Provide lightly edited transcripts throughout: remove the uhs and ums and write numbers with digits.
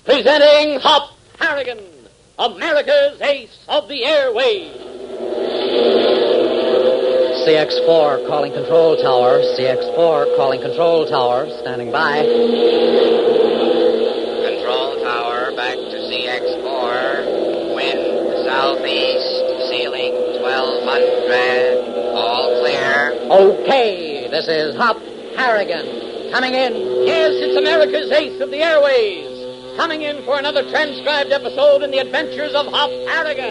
Presenting Hop Harrigan, America's ace of the airwaves. CX-4 calling control tower. CX-4 calling control tower. Standing by. Control tower, back to CX-4. Wind southeast, ceiling 1200. All clear. Okay, this is Hop Harrigan. Coming in. Yes, it's America's ace of the airways. Coming in for another transcribed episode in the adventures of Hop Harrigan.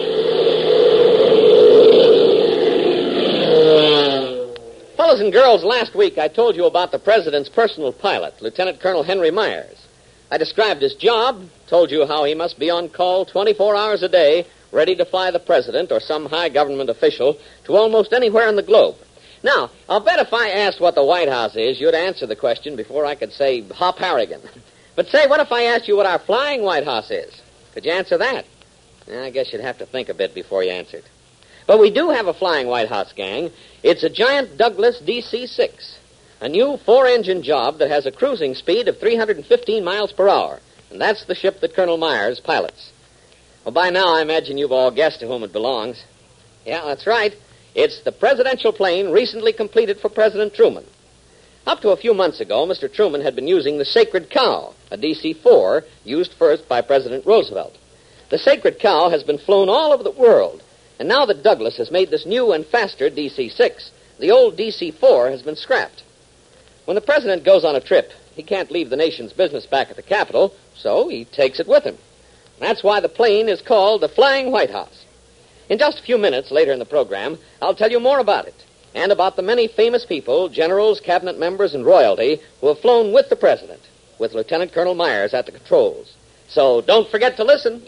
Fellows and girls, last week I told you about the President's personal pilot, Lieutenant Colonel Henry Myers. I described his job, told you how he must be on call 24 hours a day, ready to fly the President or some high government official to almost anywhere in the globe. Now, I'll bet if I asked what the White House is, you'd answer the question before I could say Hop Harrigan. But say, what if I asked you what our flying White House is? Could you answer that? I guess you'd have to think a bit before you answered. But we do have a flying White House, gang. It's a giant Douglas DC-6, a new 4-engine job that has a cruising speed of 315 miles per hour. And that's the ship that Colonel Myers pilots. Well, by now, I imagine you've all guessed to whom it belongs. Yeah, that's right. It's the presidential plane recently completed for President Truman. Up to a few months ago, Mr. Truman had been using the Sacred Cow, a DC-4, used first by President Roosevelt. The Sacred Cow has been flown all over the world, and now that Douglas has made this new and faster DC-6, the old DC-4 has been scrapped. When the president goes on a trip, he can't leave the nation's business back at the Capitol, so he takes it with him. That's why the plane is called the Flying White House. In just a few minutes later in the program, I'll tell you more about it, and about the many famous people, generals, cabinet members, and royalty who have flown with the president, with Lieutenant Colonel Myers at the controls. So don't forget to listen.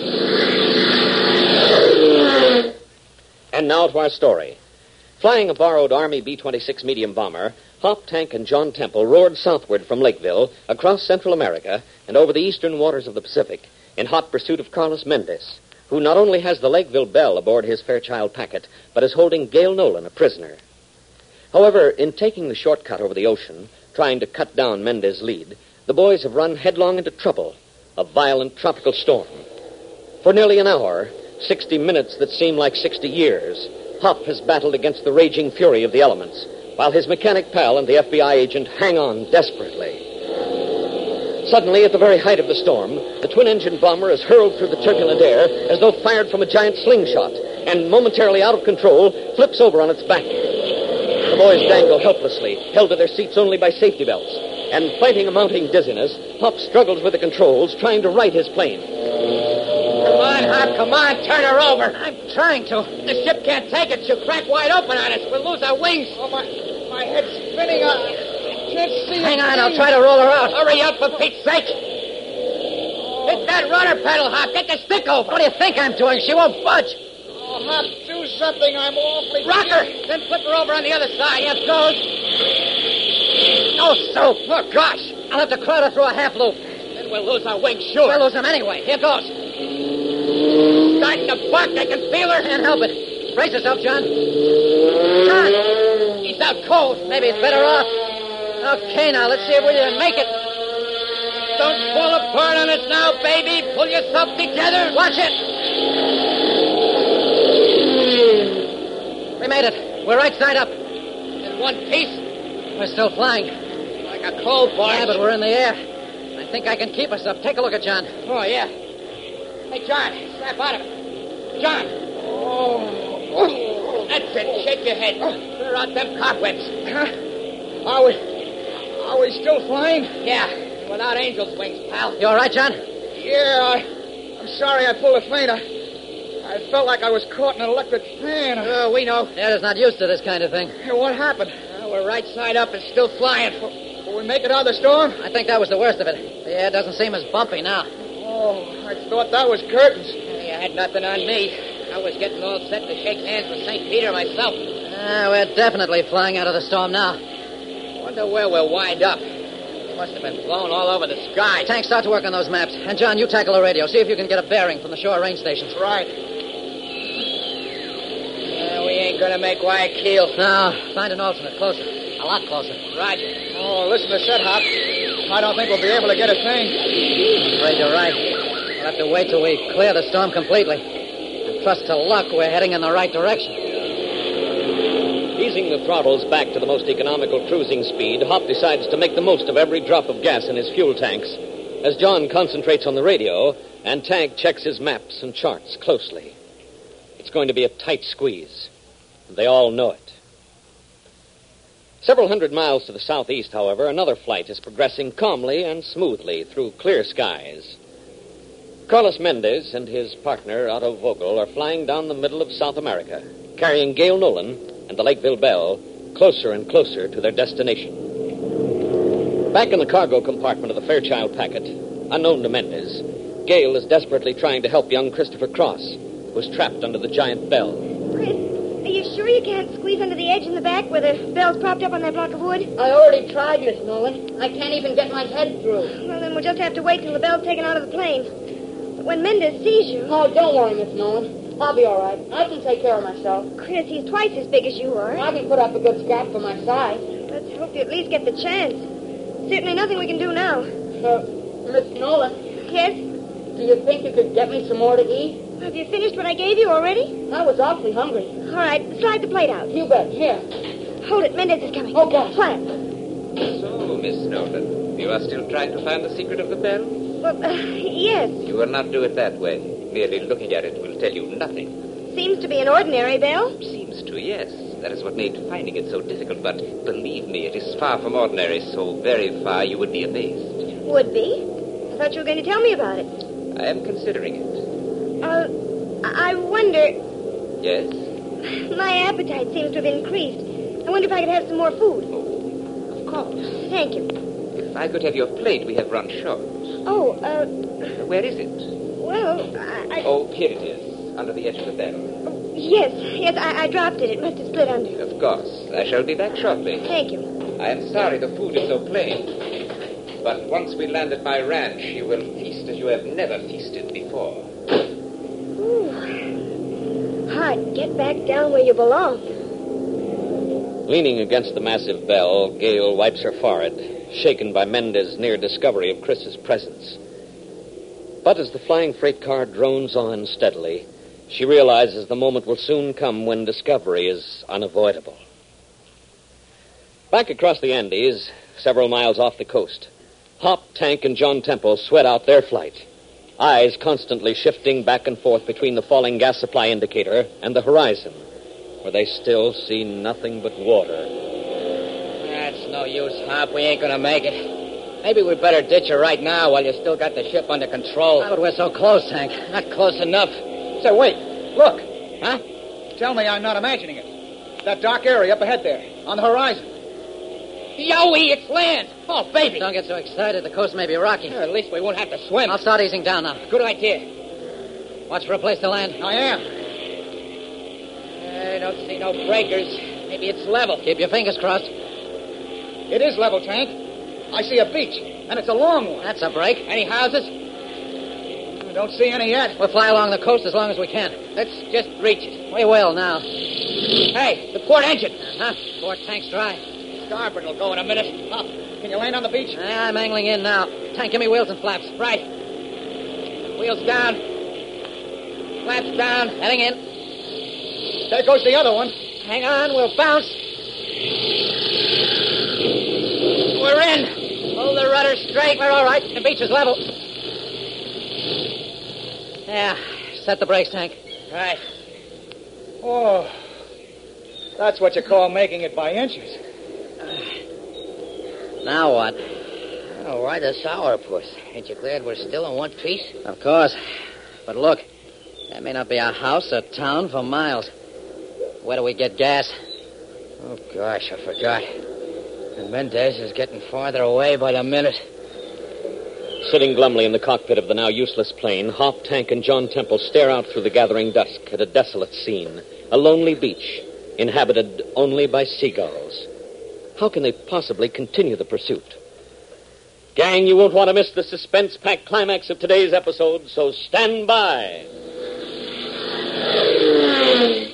And now to our story. Flying a borrowed Army B-26 medium bomber, Hop, Tank, and John Temple roared southward from Lakeville, across Central America, and over the eastern waters of the Pacific, in hot pursuit of Carlos Mendez, who not only has the Lakeville Belle aboard his Fairchild Packet, but is holding Gail Nolan a prisoner. However, in taking the shortcut over the ocean, trying to cut down Mendez's lead, the boys have run headlong into trouble, a violent tropical storm. For nearly an hour, 60 minutes that seem like 60 years, Hop has battled against the raging fury of the elements, while his mechanic pal and the FBI agent hang on desperately. Suddenly, at the very height of the storm, the twin-engine bomber is hurled through the turbulent air as though fired from a giant slingshot, and momentarily out of control, flips over on its back. The boys dangle helplessly, held to their seats only by safety belts, and fighting a mounting dizziness, Hop struggles with the controls, trying to right his plane. Come on, Hop, come on, turn her over. I'm trying to. The ship can't take it. She'll crack wide open on us. We'll lose our wings. Oh, my head's spinning. Can't see. Hang on, I'll try to roll her out. Hurry up, for Pete's sake. Hit that rudder pedal, Hop. Get the stick over. What do you think I'm doing? She won't budge. Oh, Hop, do something. I'm awfully... Rock her. Then flip her over on the other side. Yes, goes. No soap. Oh, gosh. I'll have to crowd her through a half loop. Then we'll lose our wings, sure. We'll lose them anyway. Here goes. Starting to buck. I can feel her. Can't help it. Brace yourself, John. John. He's out cold. Maybe it's better off. Okay, now, let's see if we can make it. Don't fall apart on us now, baby. Pull yourself together. Watch it. We made it. We're right side up. In one piece. We're still flying. Like a coal barge. Yeah, but we're in the air. I think I can keep us up. Take a look at John. Oh, yeah. Hey, John, snap out of it. John. Oh. That's it. Shake your head. Clear out them cobwebs. Are we still flying? Yeah, without angel's wings, pal. You all right, John? Yeah, I'm sorry I pulled a feint. I felt like I was caught in an electric fan. Oh, we know. Dad not used to this kind of thing. Hey, what happened? We're right side up and still flying. Will we make it out of the storm? I think that was the worst of it. The air doesn't seem as bumpy now. Oh, I thought that was curtains. You had nothing on me. I was getting all set to shake hands with St. Peter myself. We're definitely flying out of the storm now. Wonder where we'll wind up. We must have been blown all over the sky. Tank, start to work on those maps. And, John, you tackle the radio. See if you can get a bearing from the shore range stations. Right. We ain't gonna make Guayaquil. No, find an alternate closer. A lot closer. Roger. Oh, listen to Set Hop. I don't think we'll be able to get a thing. Afraid you're right. We'll have to wait till we clear the storm completely. And trust to luck we're heading in the right direction. Easing the throttles back to the most economical cruising speed, Hop decides to make the most of every drop of gas in his fuel tanks as John concentrates on the radio and Tank checks his maps and charts closely. It's going to be a tight squeeze. They all know it. Several hundred miles to the southeast, however, another flight is progressing calmly and smoothly through clear skies. Carlos Mendez and his partner, Otto Vogel, are flying down the middle of South America, carrying Gail Nolan and the Lakeville Belle closer and closer to their destination. Back in the cargo compartment of the Fairchild packet, unknown to Mendez, Gail is desperately trying to help young Christopher Cross, who is trapped under the giant Belle. Chris, are you sure you can't squeeze under the edge in the back where the Belle's propped up on that block of wood? I already tried, Miss Nolan. I can't even get my head through. Well, then we'll just have to wait till the Belle's taken out of the plane. But when Mendez sees you... Oh, don't worry, Miss Nolan. I'll be all right. I can take care of myself. Chris, he's twice as big as you are. I can put up a good scrap for my size. Let's hope you at least get the chance. Certainly nothing we can do now. Miss Nolan, Yes? do you think you could get me some more to eat? Have you finished what I gave you already? I was awfully hungry. All right, slide the plate out. You bet. Here. Hold it, Mendez is coming. Oh, gosh. Flat. So, Miss Nolan, you are still trying to find the secret of the Belle? Well, yes. You will not do it that way. Merely looking at it will tell you nothing. Seems to be an ordinary Belle. Seems to, yes. That is what made finding it so difficult. But believe me, it is far from ordinary. So very far you would be amazed. Would be. I thought you were going to tell me about it. I am considering it. I wonder... Yes? My appetite seems to have increased. I wonder if I could have some more food. Of course. Thank you. If I could have your plate, we have run short. Oh, Where is it? well, I... Oh, here it is, under the edge of the Belle. Yes, I dropped it. It must have split under. Of course. I shall be back shortly. Thank you. I am sorry the food is so plain. But once we land at my ranch, you will feast as you have never feasted before. Ooh. Hard. Get back down where you belong. Leaning against the massive Belle, Gail wipes her forehead, shaken by Mendez's near discovery of Chris's presence. But as the flying freight car drones on steadily, she realizes the moment will soon come when discovery is unavoidable. Back across the Andes, several miles off the coast, Hop, Tank, and John Temple sweat out their flight, eyes constantly shifting back and forth between the falling gas supply indicator and the horizon, where they still see nothing but water. That's no use, Hop. We ain't gonna make it. Maybe we better ditch her right now while you still got the ship under control. But we're so close, Hank. Not close enough. Say, wait. Look. Huh? Tell me I'm not imagining it. That dark area up ahead there, on the horizon. Yowie, it's land. Oh, baby. Don't get so excited. The coast may be rocky. At least we won't have to swim. I'll start easing down now. Good idea. Watch for a place to land. I am. I don't see no breakers. Maybe it's level. Keep your fingers crossed. It is level, Tank. I see a beach, and it's a long one. That's a break. Any houses? I don't see any yet. We'll fly along the coast as long as we can. Let's just reach it. We will now. Hey, the port engine. Huh? Port tank's dry. Starboard will go in a minute. Up. Can you land on the beach? I'm angling in now. Tank, give me wheels and flaps. Right. Wheels down. Flaps down. Heading in. There goes the other one. Hang on, we'll bounce. We're in. Hold the rudder straight. We're all right. The beach is level. Yeah. Set the brakes, Tank. Right. Oh. That's what you call making it by inches. Now what? Oh, why the sourpuss? Ain't you glad we're still in one piece? Of course. But look, there may not be a house or town for miles. Where do we get gas? Oh, gosh, I forgot. And Mendez is getting farther away by the minute. Sitting glumly in the cockpit of the now useless plane, Hop, Tank, and John Temple stare out through the gathering dusk at a desolate scene, a lonely beach, inhabited only by seagulls. How can they possibly continue the pursuit? Gang, you won't want to miss the suspense-packed climax of today's episode, so stand by.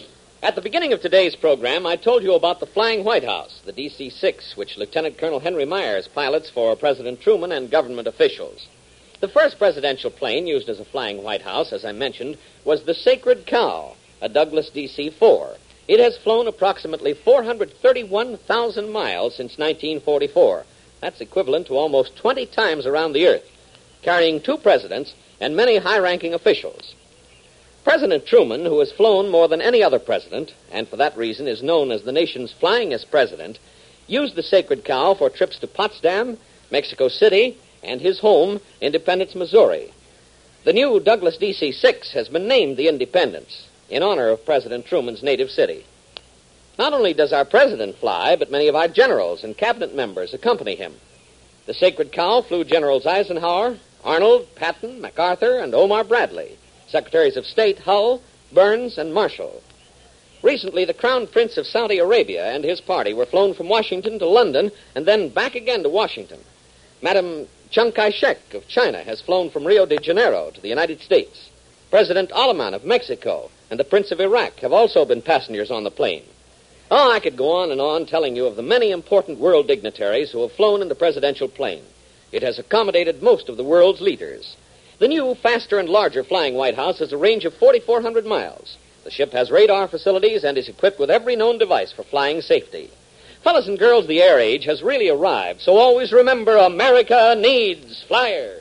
At the beginning of today's program, I told you about the Flying White House, the DC-6, which Lieutenant Colonel Henry Myers pilots for President Truman and government officials. The first presidential plane used as a Flying White House, as I mentioned, was the Sacred Cow, a Douglas DC-4. It has flown approximately 431,000 miles since 1944. That's equivalent to almost 20 times around the Earth, carrying 2 presidents and many high-ranking officials. President Truman, who has flown more than any other president, and for that reason is known as the nation's flyingest president, used the Sacred Cow for trips to Potsdam, Mexico City, and his home, Independence, Missouri. The new Douglas DC-6 has been named the Independence in honor of President Truman's native city. Not only does our president fly, but many of our generals and cabinet members accompany him. The Sacred Cow flew Generals Eisenhower, Arnold, Patton, MacArthur, and Omar Bradley, Secretaries of State Hull, Burns, and Marshall. Recently, the Crown Prince of Saudi Arabia and his party were flown from Washington to London and then back again to Washington. Madam Chiang Kai-shek of China has flown from Rio de Janeiro to the United States. President Alaman of Mexico and the Prince of Iraq have also been passengers on the plane. Oh, I could go on and on telling you of the many important world dignitaries who have flown in the presidential plane. It has accommodated most of the world's leaders. The new, faster and larger Flying White House has a range of 4,400 miles. The ship has radar facilities and is equipped with every known device for flying safety. Fellas and girls, the air age has really arrived, so always remember, America needs flyers.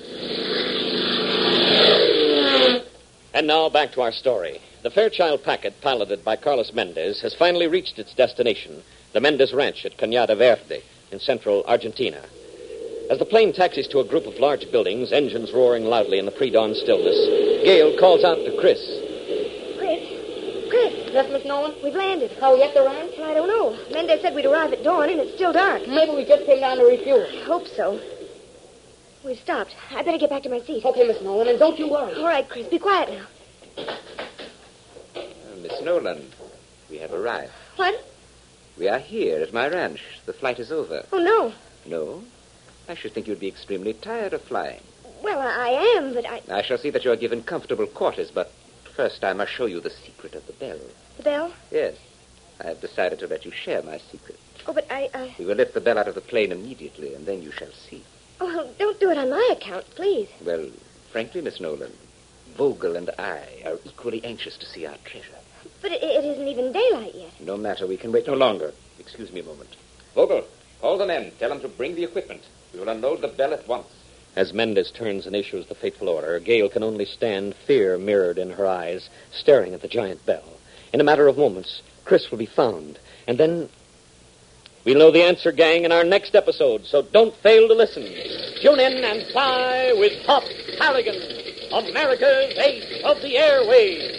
And now back to our story. The Fairchild packet, piloted by Carlos Mendez, has finally reached its destination, the Mendez Ranch at Cañada Verde in central Argentina. As the plane taxis to a group of large buildings, engines roaring loudly in the pre-dawn stillness, Gail calls out to Chris. Chris. Yes, Miss Nolan? We've landed. How we at the ranch? Well, I don't know. Mendez said we'd arrive at dawn, and it's still dark. Maybe we just came down to refuel. I hope so. We've stopped. I better get back to my seat. Okay, Miss Nolan, and don't you worry. All right, Chris. Be quiet now. Miss Nolan, we have arrived. What? We are here at my ranch. The flight is over. Oh, no. No? I should think you'd be extremely tired of flying. Well, I am, but I shall see that you are given comfortable quarters, but first I must show you the secret of the bell. The bell? Yes. I have decided to let you share my secret. Oh, but I... We will lift the bell out of the plane immediately, and then you shall see. Oh, well, don't do it on my account, please. Well, frankly, Miss Nolan, Vogel and I are equally anxious to see our treasure. But it isn't even daylight yet. No matter, we can wait no longer. Excuse me a moment. Vogel, call the men. Tell them to bring the equipment. We will unload the bell at once. As Mendez turns and issues the fateful order, Gail can only stand, fear mirrored in her eyes, staring at the giant bell. In a matter of moments, Chris will be found, and then... We'll know the answer, gang, in our next episode, so don't fail to listen. Tune in and fly with Hop Harrigan, America's ace of the airwaves.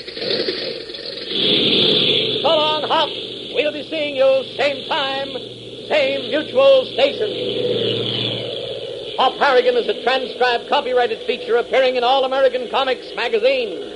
So long, Hop. We'll be seeing you same time, same mutual station. Hop Harrigan is a transcribed, copyrighted feature appearing in All American Comics magazine.